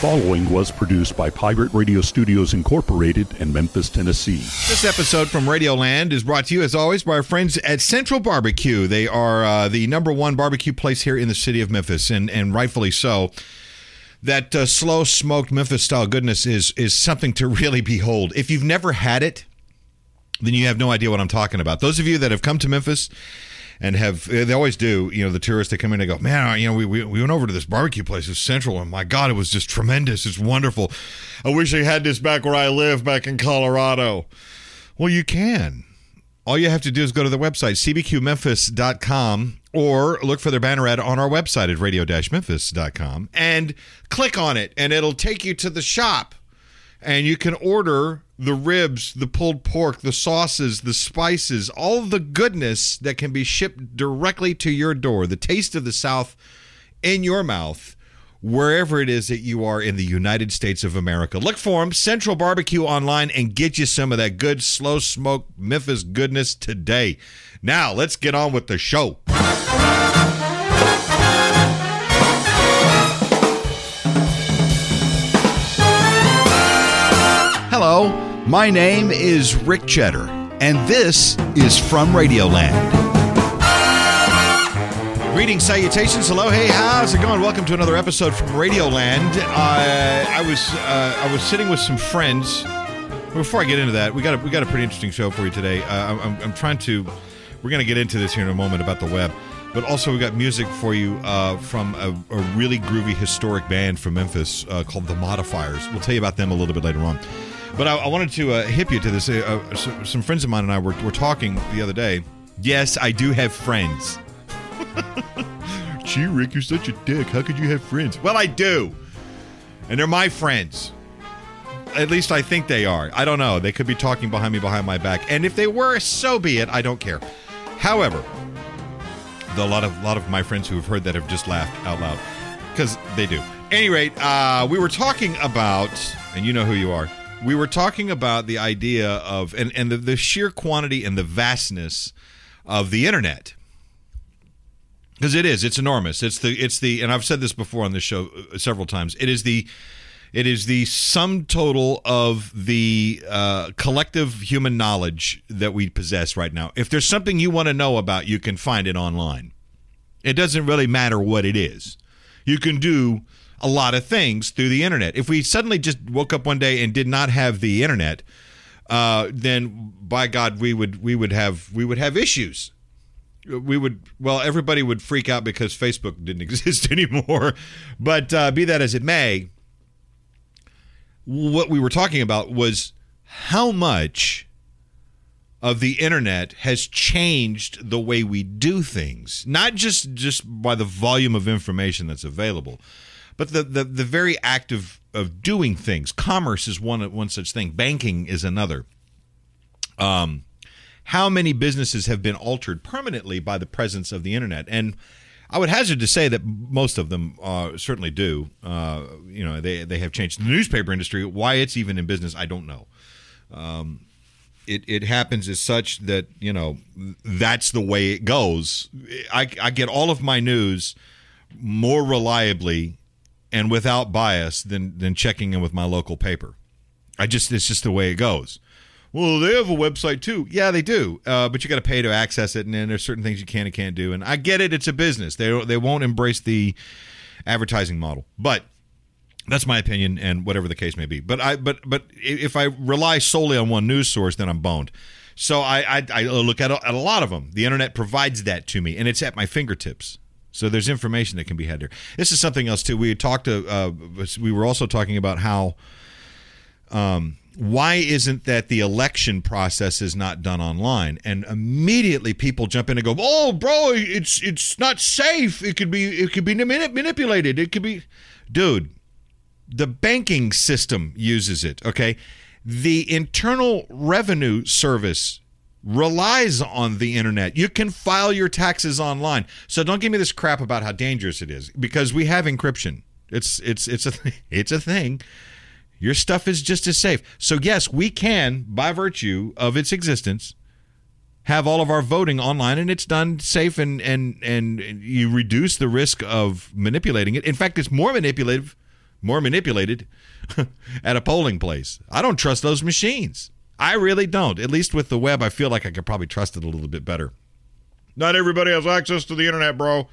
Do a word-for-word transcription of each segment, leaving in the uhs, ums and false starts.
following was produced by Pirate Radio Studios Incorporated in Memphis, Tennessee. This episode from Radioland is brought to you, as always, by our friends at Central Barbecue. They are uh, the number one barbecue place here in the city of Memphis, and, and rightfully so. That uh, slow-smoked Memphis-style goodness is is something to really behold. If you've never had it, then you have no idea what I'm talking about. Those of you that have come to Memphis and have, they always do, you know, the tourists, they come in and go, man, you know, we, we we went over to this barbecue place at Central, and my God, it was just tremendous. It's wonderful. I wish I had this back where I live, back in Colorado. Well, you can. All you have to do is go to the website, c b q memphis dot com, or look for their banner ad on our website at radio dash memphis dot com, and click on it, and it'll take you to the shop. And you can order the ribs, the pulled pork, the sauces, the spices, all of the goodness that can be shipped directly to your door. The taste of the South in your mouth, wherever it is that you are in the United States of America. Look for them, Central Barbecue online, and get you some of that good, slow-smoked Memphis goodness today. Now, let's get on with the show. Hello, my name is Rick Cheddar, and this is From Radioland. Greetings, salutations, hello, hey, how's it going? Welcome to another episode from Radioland. Uh, I was uh, I was sitting with some friends. Before I get into that, we got a, we got a pretty interesting show for you today. Uh, I'm, I'm trying to, we're going to get into this here in a moment about the web, but also we got music for you uh, from a, a really groovy historic band from Memphis uh, called The Modifiers. We'll tell you about them a little bit later on. But I, I wanted to uh, hip you to this. Uh, uh, so, some friends of mine and I were, were talking the other day. Yes, I do have friends. Gee, Rick, you're such a dick. How could you have friends? Well, I do. And they're my friends. At least I think they are. I don't know. They could be talking behind me, behind my back. And if they were, so be it. I don't care. However, the, a lot of, lot of my friends who have heard that have just laughed out loud. Because they do. At any rate, uh, we were talking about, and you know who you are, we were talking about the idea of, and, and the, the sheer quantity and the vastness of the internet. Because it is, it's enormous. It's the, it's the, and I've said this before on this show several times. It is the, it is the sum total of the uh, collective human knowledge that we possess right now. If there's something you want to know about, you can find it online. It doesn't really matter what it is. You can do a lot of things through the internet. If we suddenly just woke up one day and did not have the internet, uh, then by God, we would we would have we would have issues. We would well, everybody would freak out because Facebook didn't exist anymore. But uh, be that as it may, what we were talking about was how much of the internet has changed the way we do things, not just just by the volume of information that's available. But the, the, the very act of, of doing things. Commerce is one one such thing. Banking is another. Um, how many businesses have been altered permanently by the presence of the internet? And I would hazard to say that most of them uh, certainly do. Uh, you know, they they have changed. The newspaper industry, why it's even in business, I don't know. Um, it it happens as such that, you know, that's the way it goes. I, I get all of my news more reliably and without bias than than checking in with my local paper. I just it's just the way it goes. Well, they have a website too. Yeah, they do, uh, but you got to pay to access it, and then there's certain things you can and can't do. And I get it; it's a business. They they won't embrace the advertising model, but that's my opinion, and whatever the case may be. But I but but if I rely solely on one news source, then I'm boned. So I I, I look at a, at a lot of them. The internet provides that to me, and it's at my fingertips. So there's information that can be had there. This is something else too. We had talked to, uh, we were also talking about how, um, why isn't that the election process is not done online? And immediately people jump in and go, "Oh, bro, it's it's not safe. It could be it could be manipulated. It could be," dude. The banking system uses it. Okay, the Internal Revenue Service relies on the internet. You can file your taxes online. So don't give me this crap about how dangerous it is, because we have encryption. It's it's it's a it's a thing. Your stuff is just as safe. So yes, we can, by virtue of its existence, have all of our voting online, and it's done safe, and and and you reduce the risk of manipulating it. In fact, it's more manipulative more manipulated at a polling place. I don't trust those machines. I really don't. At least with the web, I feel like I could probably trust it a little bit better. Not everybody has access to the internet, bro.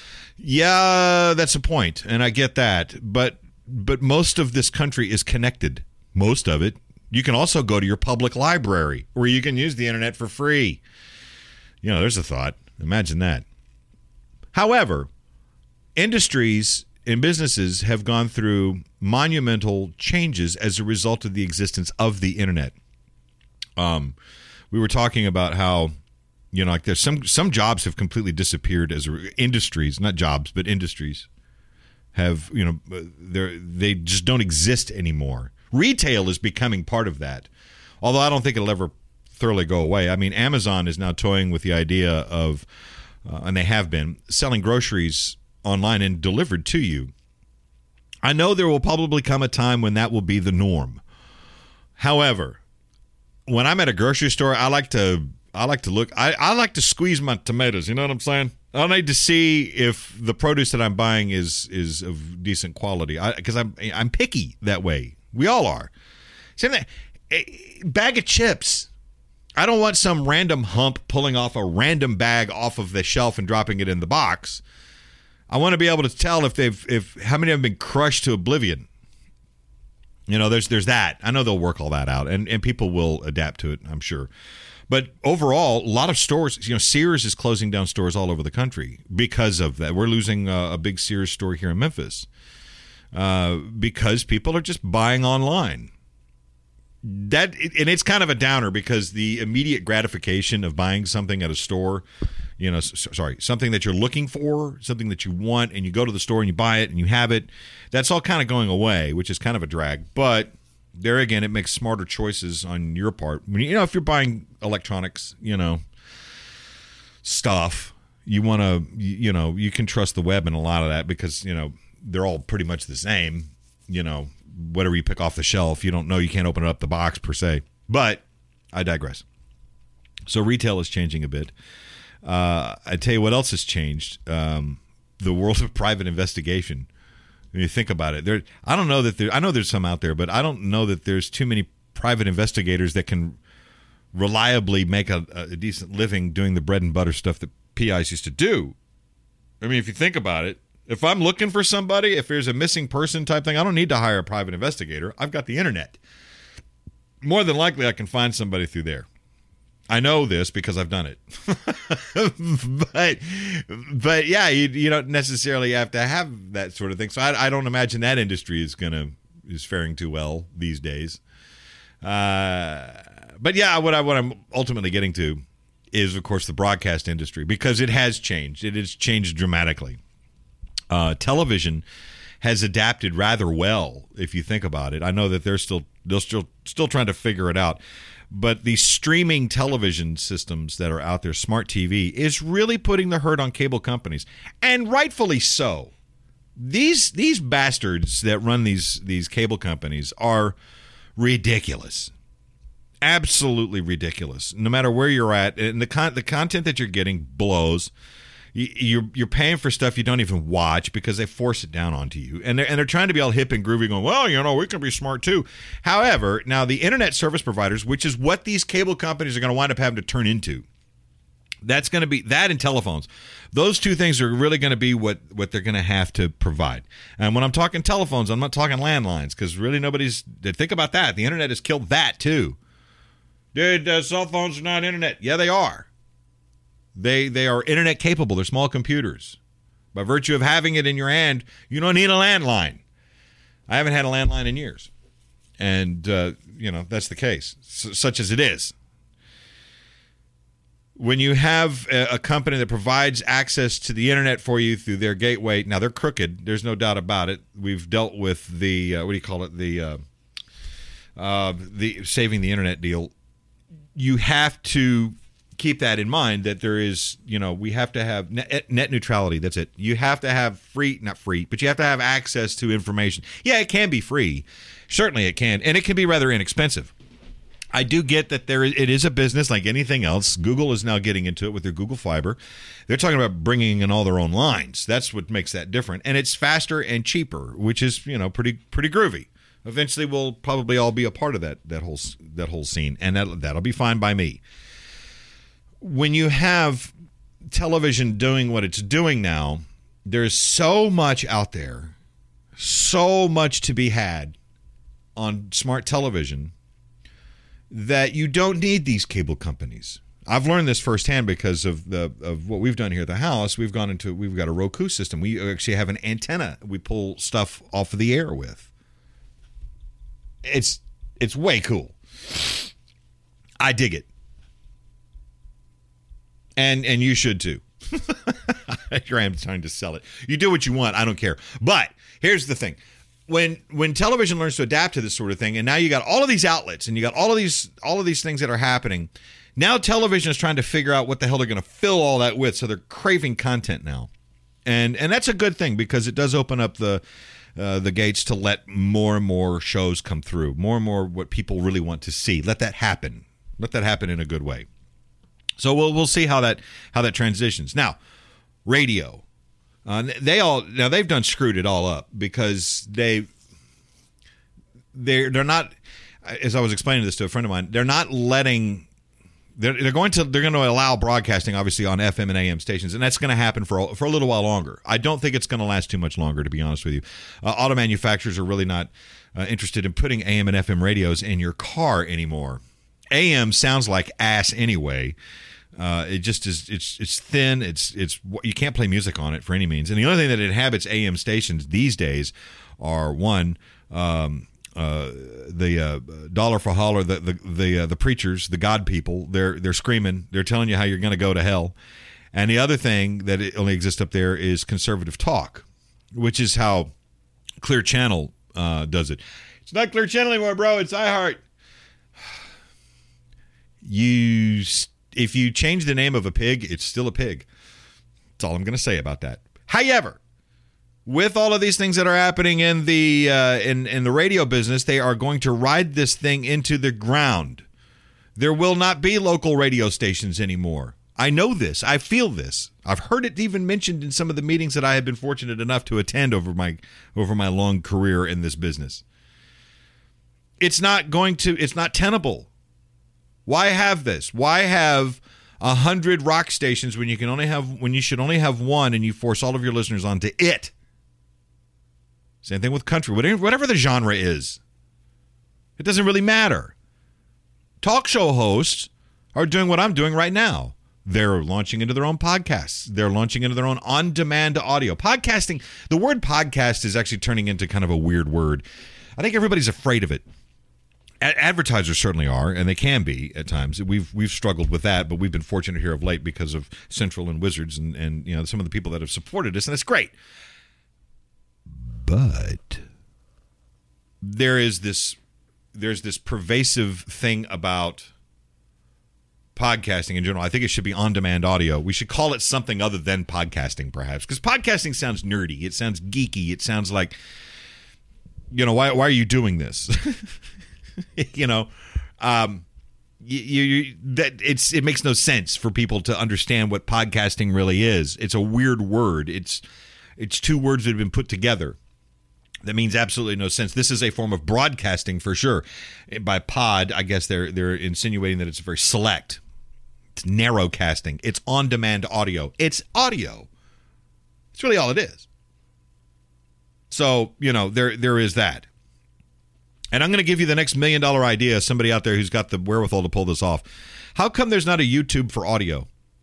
Yeah, that's a point, and I get that. But but most of this country is connected. Most of it. You can also go to your public library where you can use the internet for free. You know, there's a thought. Imagine that. However, industries and businesses have gone through monumental changes as a result of the existence of the internet. Um, we were talking about how, you know, like there's some some jobs have completely disappeared as a, industries, not jobs, but industries have, you know, they they just don't exist anymore. Retail is becoming part of that, although I don't think it'll ever thoroughly go away. I mean, Amazon is now toying with the idea of, uh, and they have been, selling groceries online and delivered to you. I know there will probably come a time when that will be the norm. However, when I'm at a grocery store, I like to I like to look, I, I like to squeeze my tomatoes, you know what I'm saying? I need to see if the produce that I'm buying is is of decent quality, because I'm I'm picky that way. We all are. Same thing. A bag of chips. I don't want some random hump pulling off a random bag off of the shelf and dropping it in the box. I want to be able to tell if they've if how many have been crushed to oblivion. You know, there's there's that. I know they'll work all that out, and, and people will adapt to it, I'm sure. But overall, a lot of stores, you know, Sears is closing down stores all over the country because of that. We're losing a, a big Sears store here in Memphis uh, because people are just buying online. That and it's kind of a downer because the immediate gratification of buying something at a store, you know, so, sorry, something that you're looking for, something that you want, and you go to the store and you buy it and you have it, that's all kind of going away, which is kind of a drag. But there again, it makes smarter choices on your part. When you know, if you're buying electronics, you know, stuff, you want to, you know, you can trust the web and a lot of that because, you know, they're all pretty much the same, you know. Whatever you pick off the shelf, you don't know, you can't open up the box per se. But I digress. So retail is changing a bit. Uh, I tell you what else has changed. Um, the world of private investigation. When you think about it, there. I don't know that there. I know there's some out there, but I don't know that there's too many private investigators that can reliably make a, a decent living doing the bread and butter stuff that P Is used to do. I mean, if you think about it. If I'm looking for somebody, if there's a missing person type thing, I don't need to hire a private investigator. I've got the internet. More than likely, I can find somebody through there. I know this because I've done it. but, but yeah, you, you don't necessarily have to have that sort of thing. So I, I don't imagine that industry is gonna is faring too well these days. Uh, but yeah, what I what I'm ultimately getting to is, of course, the broadcast industry because it has changed. It has changed dramatically. Uh, television has adapted rather well, if you think about it. I know that they're still they're still still trying to figure it out, but the streaming television systems that are out there, smart T V, is really putting the hurt on cable companies, and rightfully so. These these bastards that run these these cable companies are ridiculous, absolutely ridiculous. No matter where you're at, and the con- the content that you're getting blows. You're you're paying for stuff you don't even watch because they force it down onto you, and they're and they're trying to be all hip and groovy, going, well, you know, we can be smart too. However, now the internet service providers, which is what these cable companies are going to wind up having to turn into, that's going to be that and telephones. Those two things are really going to be what what they're going to have to provide. And when I'm talking telephones, I'm not talking landlines because really nobody's think about that. The internet has killed that too, dude. Uh, cell phones are not internet. Yeah, they are. They they are internet capable. They're small computers. By virtue of having it in your hand, you don't need a landline. I haven't had a landline in years. And, uh, you know, that's the case, S- such as it is. When you have a, a company that provides access to the internet for you through their gateway, now they're crooked. There's no doubt about it. We've dealt with the, uh, what do you call it, the, uh, uh, the saving the internet deal. You have to keep that in mind that there is, you know, we have to have net, net neutrality. That's it. You have to have free, not free, but you have to have access to information. Yeah, it can be free. Certainly it can. And it can be rather inexpensive. I do get that there it is a business like anything else. Google is now getting into it with their Google Fiber. They're talking about bringing in all their own lines. That's what makes that different, and it's faster and cheaper, which is, you know, pretty pretty groovy. Eventually, we'll probably all be a part of that that whole that whole scene, and that that'll be fine by me. When you have television doing what it's doing now, there's so much out there, so much to be had on smart television, that you don't need these cable companies. I've learned this firsthand because of the of what we've done here at the house. We've gone into we've got a Roku system. We actually have an antenna we pull stuff off of the air with. It's it's way cool. I dig it. And and you should too. Here I am trying to sell it. You do what you want. I don't care. But here's the thing. When when television learns to adapt to this sort of thing, and now you got all of these outlets, and you got all of these all of these things that are happening, now television is trying to figure out what the hell they're going to fill all that with. So they're craving content now, and and that's a good thing because it does open up the uh, the gates to let more and more shows come through, more and more what people really want to see. Let that happen. Let that happen in a good way. So we'll we'll see how that how that transitions. Now, radio. Uh, they all now they've done screwed it all up because they they're they're not, as I was explaining this to a friend of mine, they're not letting they're they're going to they're going to allow broadcasting obviously on F M and A M stations, and that's going to happen for a, for a little while longer. I don't think it's going to last too much longer, to be honest with you. Uh, auto manufacturers are really not uh, interested in putting A M and F M radios in your car anymore. A M sounds like ass anyway. Uh, it just is. It's it's thin. It's it's you can't play music on it for any means. And the only thing that inhabits A M stations these days are one, um, uh, the uh, dollar for holler, the the the, uh, the preachers, the God people. They're they're screaming. They're telling you how you're going to go to hell. And the other thing that it only exists up there is conservative talk, which is how Clear Channel uh, does it. It's not Clear Channel anymore, bro. It's iHeart. You. St- If you change the name of a pig, it's still a pig. That's all I'm going to say about that. However, with all of these things that are happening in the uh, in in the radio business, they are going to ride this thing into the ground. There will not be local radio stations anymore. I know this. I feel this. I've heard it even mentioned in some of the meetings that I have been fortunate enough to attend over my over my long career in this business. It's not going to. It's not tenable. Why have this? Why have a hundred rock stations when you can only have when you should only have one, and you force all of your listeners onto it? Same thing with country, whatever the genre is. It doesn't really matter. Talk show hosts are doing what I'm doing right now. They're launching into their own podcasts. They're launching into their own on-demand audio. Podcasting, the word podcast is actually turning into kind of a weird word. I think everybody's afraid of it. Advertisers certainly are, and they can be at times. We've we've struggled with that, but we've been fortunate here of late because of Central and Wizards and, and you know some of the people that have supported us, and it's great. But there is this there's this pervasive thing about podcasting in general. I think it should be on-demand audio. We should call it something other than podcasting, perhaps, because podcasting sounds nerdy. It sounds geeky. It sounds like, you know, why why are you doing this? you know, um, you, you that it's it makes no sense for people to understand what podcasting really is. It's a weird word. It's it's two words that have been put together. That means absolutely no sense. This is a form of broadcasting for sure. By pod, I guess they're they're insinuating that it's very select. It's narrowcasting. It's on-demand audio. It's audio. It's really all it is. So, you know, there there is that. And I'm going to give you the next million dollar idea, somebody out there who's got the wherewithal to pull this off. How come there's not a YouTube for audio?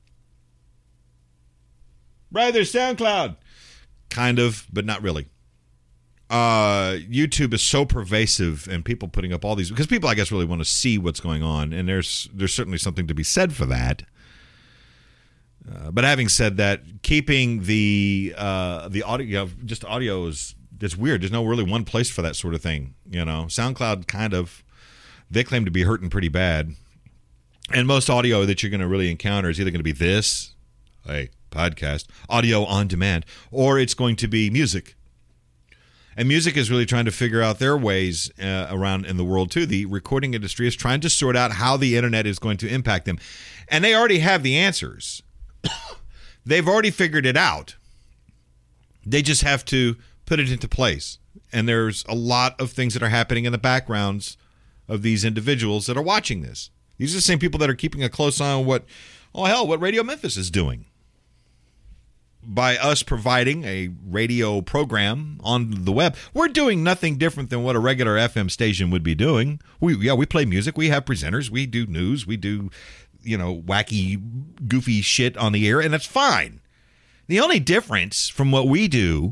Right, there's SoundCloud. Kind of, but not really. Uh, YouTube is so pervasive and people putting up all these, because people, I guess, really want to see what's going on. And there's there's certainly something to be said for that. Uh, but having said that, keeping the uh, the audio, you know, just audio is, it's weird. There's no really one place for that sort of thing. You know, SoundCloud kind of, they claim to be hurting pretty bad. And most audio that you're going to really encounter is either going to be this, a podcast, audio on demand, or it's going to be music. And music is really trying to figure out their ways uh, around in the world, too. The recording industry is trying to sort out how the internet is going to impact them. And they already have the answers. They've already figured it out. They just have to put it into place. And there's a lot of things that are happening in the backgrounds of these individuals that are watching this. These are the same people that are keeping a close eye on what, oh, hell, what Radio Memphis is doing. By us providing a radio program on the web, we're doing nothing different than what a regular F M station would be doing. We yeah, we play music, we have presenters, we do news, we do, you know, wacky, goofy shit on the air, and that's fine. The only difference from what we do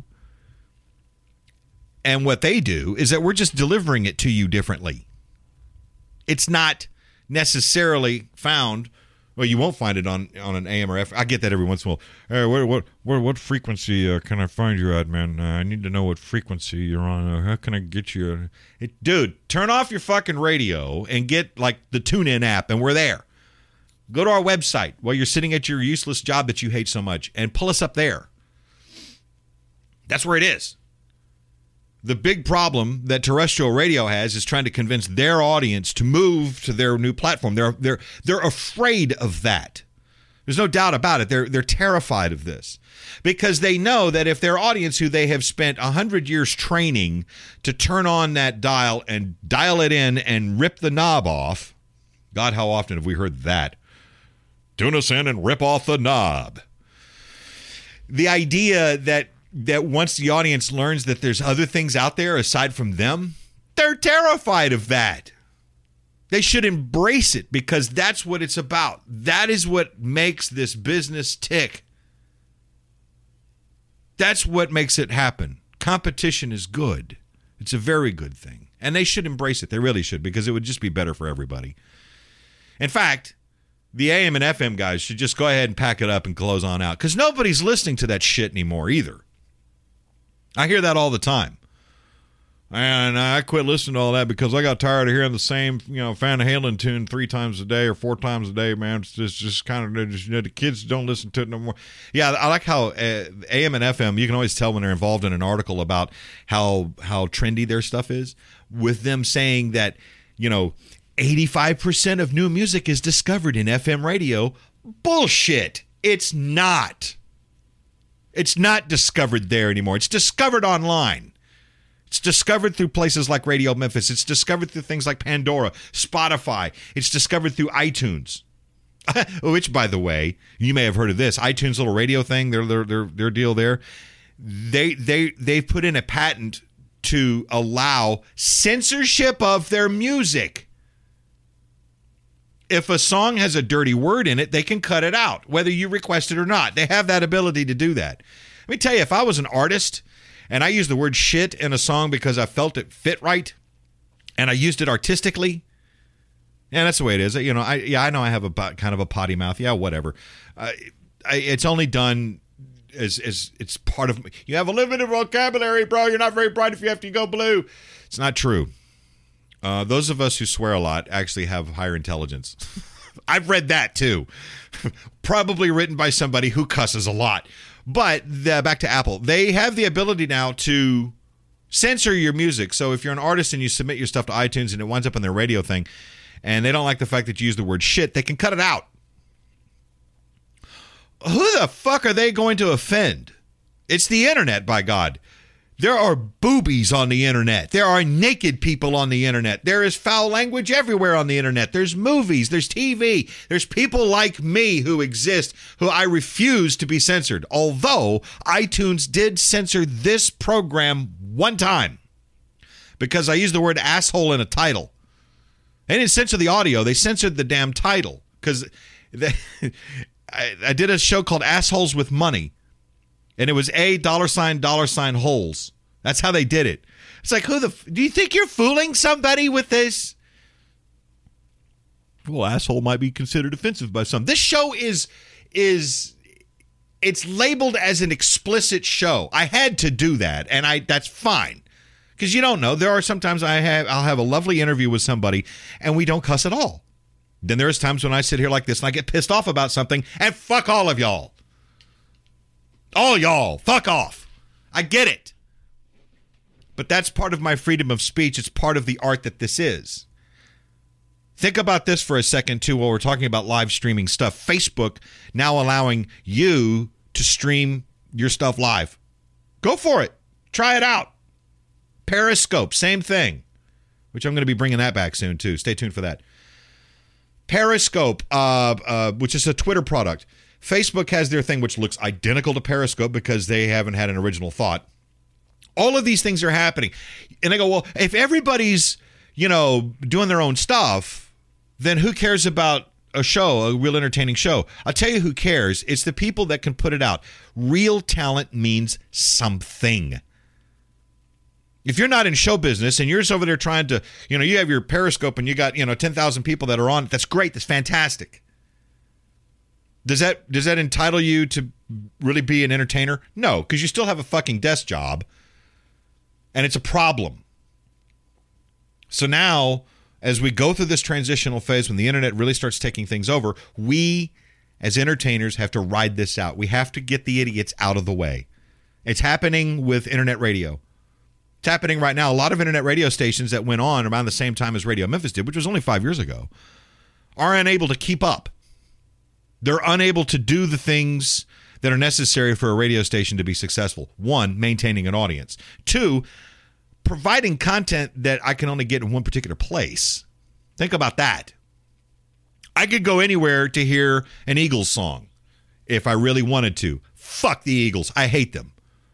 and what they do is that we're just delivering it to you differently. It's not necessarily found. Well, you won't find it on, on an A M or F M. I get that every once in a while. Hey, what what what, what frequency uh, can I find you at, man? Uh, I need to know what frequency you're on. Uh, how can I get you? It, dude, turn off your fucking radio and get like the TuneIn app, and we're there. Go to our website while you're sitting at your useless job that you hate so much, and pull us up there. That's where it is. The big problem that terrestrial radio has is trying to convince their audience to move to their new platform. They're they're they're afraid of that. There's no doubt about it. They're they're terrified of this because they know that if their audience, who they have spent a hundred years training to turn on that dial and dial it in and rip the knob off, God, how often have we heard that? Tune us in and rip off the knob. The idea that that once the audience learns that there's other things out there aside from them, they're terrified of that. They should embrace it because that's what it's about. That is what makes this business tick. That's what makes it happen. Competition is good. It's a very good thing. And they should embrace it. They really should, because it would just be better for everybody. In fact, the A M and F M guys should just go ahead and pack it up and close on out, because nobody's listening to that shit anymore either. I hear that all the time. And I quit listening to all that because I got tired of hearing the same, you know, Van Halen tune three times a day or four times a day, man. It's just, just kind of, just, you know, the kids don't listen to it no more. Yeah, I like how uh, A M and F M, you can always tell when they're involved in an article about how how trendy their stuff is, with them saying that, you know, eighty-five percent of new music is discovered in F M radio. Bullshit. It's not. It's not discovered there anymore. It's discovered online. It's discovered through places like Radio Memphis. It's discovered through things like Pandora, Spotify. It's discovered through iTunes. Which, by the way, you may have heard of this. iTunes little radio thing, their their their, their deal there. They they they put in a patent to allow censorship of their music. If a song has a dirty word in it, they can cut it out, whether you request it or not. They have that ability to do that. Let me tell you, if I was an artist and I used the word shit in a song because I felt it fit right and I used it artistically, yeah, that's the way it is. You know, I yeah, I know I have a kind of a potty mouth. Yeah, whatever. Uh, I, it's only done as as it's part of. You have a limited vocabulary, bro. You're not very bright if you have to go blue. It's not true. Uh, those of us who swear a lot actually have higher intelligence. I've read that too. Probably written by somebody who cusses a lot. But the, back to Apple. They have the ability now to censor your music. So if you're an artist and you submit your stuff to iTunes and it winds up on their radio thing, and they don't like the fact that you use the word shit, they can cut it out. Who the fuck are they going to offend? It's the internet, by God. There are boobies on the internet. There are naked people on the internet. There is foul language everywhere on the internet. There's movies. There's T V. There's people like me who exist who I refuse to be censored. Although iTunes did censor this program one time because I used the word asshole in a title. They didn't censor the audio. They censored the damn title because I, I did a show called Assholes with Money. And it was a dollar sign, dollar sign holes. That's how they did it. It's like, who the, do you think you're fooling somebody with this? Well, asshole might be considered offensive by some. This show is, is, it's labeled as an explicit show. I had to do that, and I, that's fine. Because you don't know. There are sometimes I have, I'll have a lovely interview with somebody, and we don't cuss at all. Then there's times when I sit here like this, and I get pissed off about something, and fuck all of y'all. All y'all, fuck off. I get it. But that's part of my freedom of speech. It's part of the art that this is. Think about this for a second, too, while we're talking about live streaming stuff. Facebook now allowing you to stream your stuff live. Go for it. Try it out. Periscope, same thing, which I'm going to be bringing that back soon, too. Stay tuned for that. Periscope, uh, uh, which is a Twitter product. Facebook has their thing, which looks identical to Periscope because they haven't had an original thought. All of these things are happening. And I go, well, if everybody's, you know, doing their own stuff, then who cares about a show, a real entertaining show? I'll tell you who cares. It's the people that can put it out. Real talent means something. If you're not in show business and you're just over there trying to, you know, you have your Periscope and you got, you know, ten thousand people that are on it, that's great. That's fantastic. Does that does that entitle you to really be an entertainer? No, because you still have a fucking desk job and it's a problem. So now, as we go through this transitional phase when the internet really starts taking things over, we as entertainers have to ride this out. We have to get the idiots out of the way. It's happening with internet radio. It's happening right now. A lot of internet radio stations that went on around the same time as Radio Memphis did, which was only five years ago, are unable to keep up. They're unable to do the things that are necessary for a radio station to be successful. One, maintaining an audience. Two, providing content that I can only get in one particular place. Think about that. I could go anywhere to hear an Eagles song if I really wanted to. Fuck the Eagles. I hate them.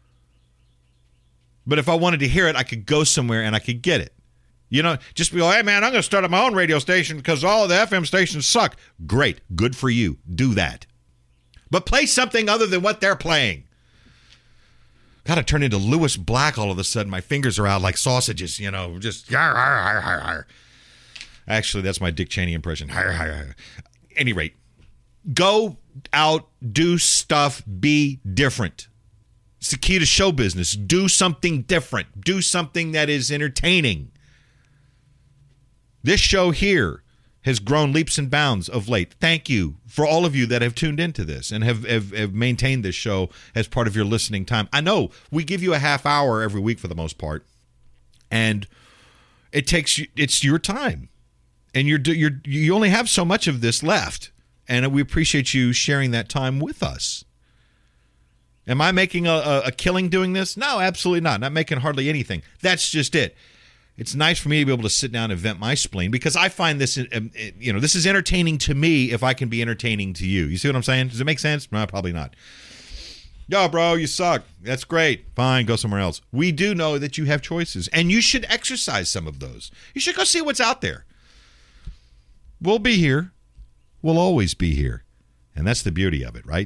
But if I wanted to hear it, I could go somewhere and I could get it. You know, just be like, hey, man, I'm going to start up my own radio station because all of the F M stations suck. Great. Good for you. Do that. But play something other than what they're playing. Got to turn into Lewis Black all of a sudden. My fingers are out like sausages, you know, just yar, yar, yar, yar. Actually, that's my Dick Cheney impression. Yar, yar, yar. Any rate, go out, do stuff, be different. It's the key to show business. Do something different. Do something that is entertaining. This show here has grown leaps and bounds of late. Thank you for all of you that have tuned into this and have, have, have maintained this show as part of your listening time. I know we give you a half hour every week for the most part, and it takes you, it's your time, and you're you're you only have so much of this left, and we appreciate you sharing that time with us. Am I making a, a, a killing doing this? No, absolutely not. Not making hardly anything. That's just it. It's nice for me to be able to sit down and vent my spleen because I find this, you know, this is entertaining to me if I can be entertaining to you. You see what I'm saying? Does it make sense? No, probably not. Yo, bro, you suck. That's great. Fine, go somewhere else. We do know that you have choices, and you should exercise some of those. You should go see what's out there. We'll be here. We'll always be here. And that's the beauty of it, right?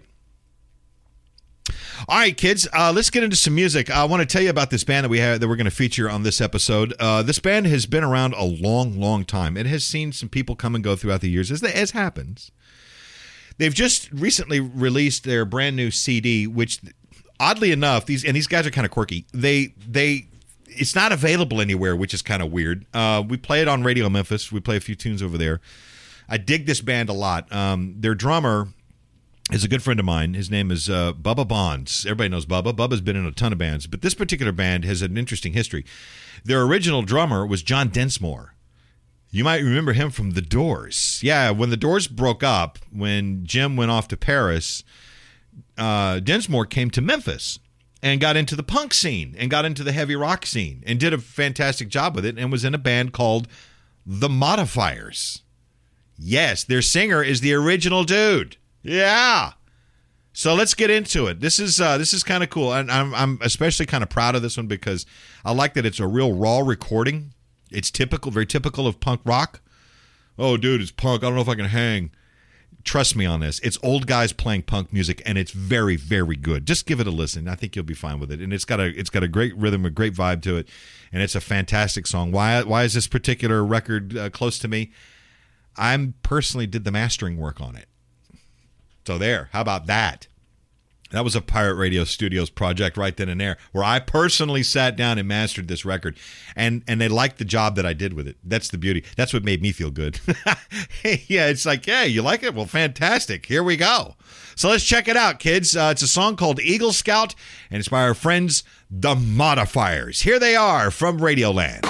All right, kids, uh, let's get into some music. I want to tell you about this band that we have that we're going to feature on this episode. Uh, this band has been around a long, long time. It has seen some people come and go throughout the years, as, as happens. They've just recently released their brand new C D, which, oddly enough, these and these guys are kind of quirky. They they it's not available anywhere, which is kind of weird. Uh, we play it on Radio Memphis. We play a few tunes over there. I dig this band a lot. Um, their drummer is a good friend of mine. His name is uh, Bubba Bonds. Everybody knows Bubba. Bubba's been in a ton of bands, but this particular band has an interesting history. Their original drummer was John Densmore. You might remember him from The Doors. Yeah, when The Doors broke up, when Jim went off to Paris, uh, Densmore came to Memphis and got into the punk scene and got into the heavy rock scene and did a fantastic job with it and was in a band called The Modifiers. Yes, their singer is the original dude. Yeah. So let's get into it. This is uh, this is kind of cool. And I'm I'm especially kind of proud of this one because I like that it's a real raw recording. It's typical, very typical of punk rock. Oh, dude, it's punk. I don't know if I can hang. Trust me on this. It's old guys playing punk music, and it's very, very good. Just give it a listen. I think you'll be fine with it. And it's got a it's got a great rhythm, a great vibe to it, and it's a fantastic song. Why why is this particular record uh, close to me? I personally did the mastering work on it. So there, how about that? That was a Pirate Radio Studios project right then and there, where I personally sat down and mastered this record, and and they liked the job that I did with it. That's the beauty. That's what made me feel good. Yeah, it's like, yeah, you like it? Well, fantastic. Here we go. So let's check it out, kids. Uh, it's a song called Eagle Scout, and it's by our friends, The Modifiers. Here they are from Radioland.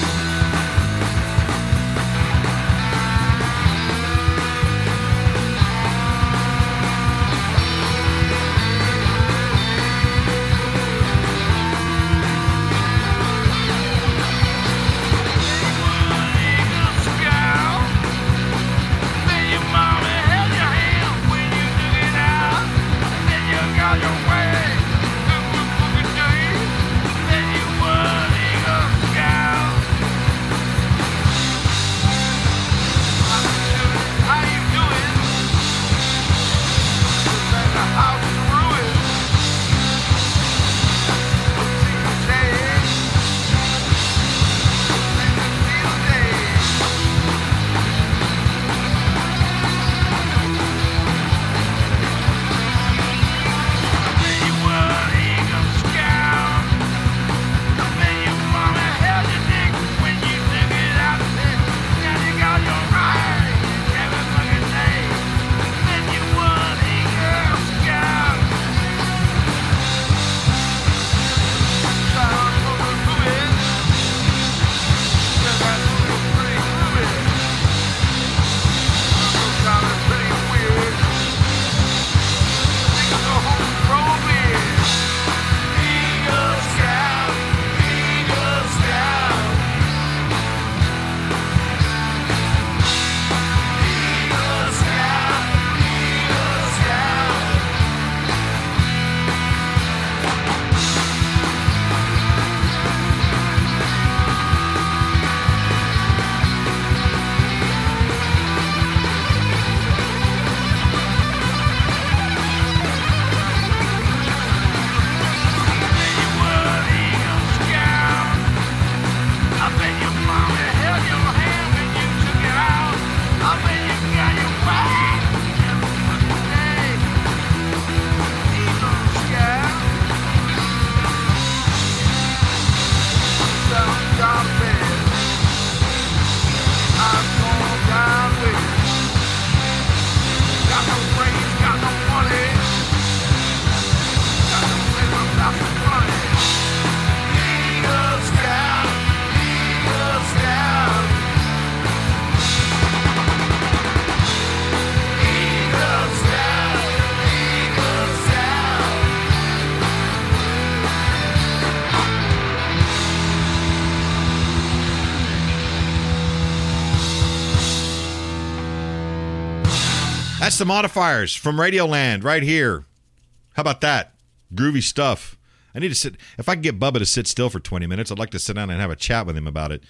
That's the Modifiers from Radioland right here. How about that? Groovy stuff. I need to sit. If I can get Bubba to sit still for twenty minutes, I'd like to sit down and have a chat with him about it.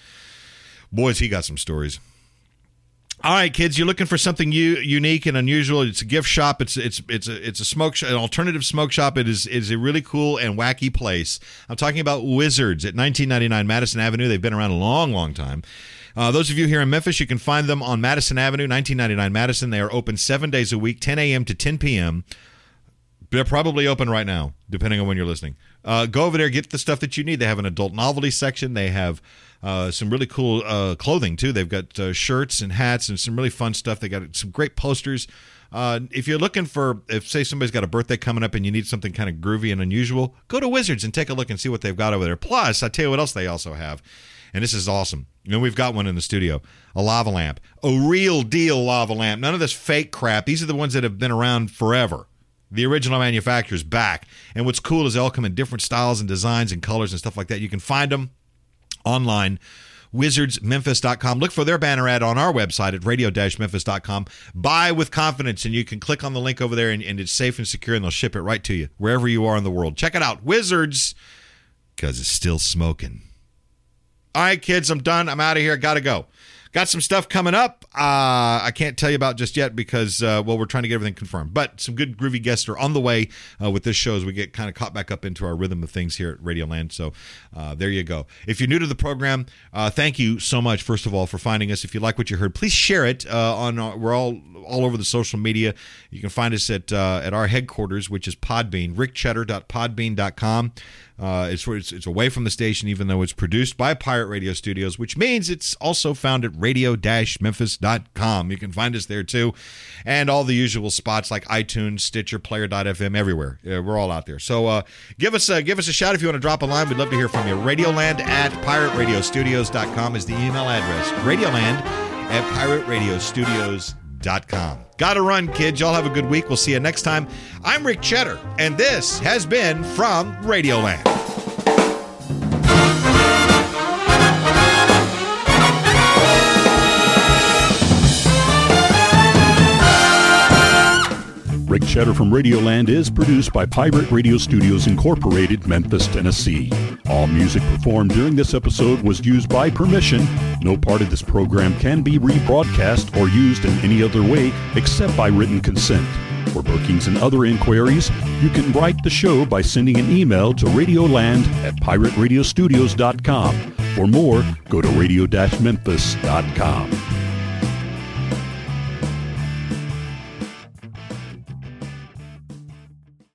Boys, he got some stories. All right, kids, you're looking for something u- unique and unusual. It's a gift shop. It's it's it's a it's a smoke sh- an alternative smoke shop. It is is a really cool and wacky place. I'm talking about Wizards at nineteen ninety-nine Madison Avenue. They've been around a long, long time. Uh, those of you here in Memphis, you can find them on Madison Avenue, nineteen ninety-nine Madison. They are open seven days a week, ten a.m. to ten p.m. They're probably open right now, depending on when you're listening. Uh, go over there, get the stuff that you need. They have an adult novelty section. They have uh, some really cool uh, clothing, too. They've got uh, shirts and hats and some really fun stuff. They got some great posters. Uh, if you're looking for, if, say, somebody's got a birthday coming up and you need something kind of groovy and unusual, go to Wizards and take a look and see what they've got over there. Plus, I tell you what else they also have. And this is awesome. And we've got one in the studio, a lava lamp, a real deal lava lamp. None of this fake crap. These are the ones that have been around forever. The original manufacturer's back. And what's cool is they all come in different styles and designs and colors and stuff like that. You can find them online, wizards memphis dot com. Look for their banner ad on our website at radio dash memphis dot com. Buy with confidence, and you can click on the link over there, and, and it's safe and secure, and they'll ship it right to you wherever you are in the world. Check it out, Wizards, because it's still smoking. All right, kids, I'm done. I'm out of here. Got to go. Got some stuff coming up. Uh, I can't tell you about just yet because, uh, well, we're trying to get everything confirmed. But some good groovy guests are on the way uh, with this show as we get kind of caught back up into our rhythm of things here at Radioland. So uh, there you go. If you're new to the program, uh, thank you so much, first of all, for finding us. If you like what you heard, please share it. Uh, on our, we're all all over the social media. You can find us at uh, at our headquarters, which is Podbean, rick cheddar dot podbean dot com. Uh, it's, it's it's away from the station, even though it's produced by Pirate Radio Studios, which means it's also found at radio dash memphis dot com. You can find us there, too. And all the usual spots like iTunes, Stitcher, Player dot f m, everywhere. Yeah, we're all out there. So uh, give us, uh, give us a shout if you want to drop a line. We'd love to hear from you. Radioland at pirate radio studios dot com is the email address. Radioland at pirate radio studios dot com. Gotta run, kids. Y'all have a good week. We'll see you next time. I'm Rick Cheddar, and this has been From Radioland. Rick Cheddar from Radioland is produced by Pirate Radio Studios Incorporated, Memphis, Tennessee. All music performed during this episode was used by permission. No part of this program can be rebroadcast or used in any other way except by written consent. For bookings and other inquiries, you can write the show by sending an email to radioland at pirate radio studios dot com. For more, go to radio dash memphis dot com.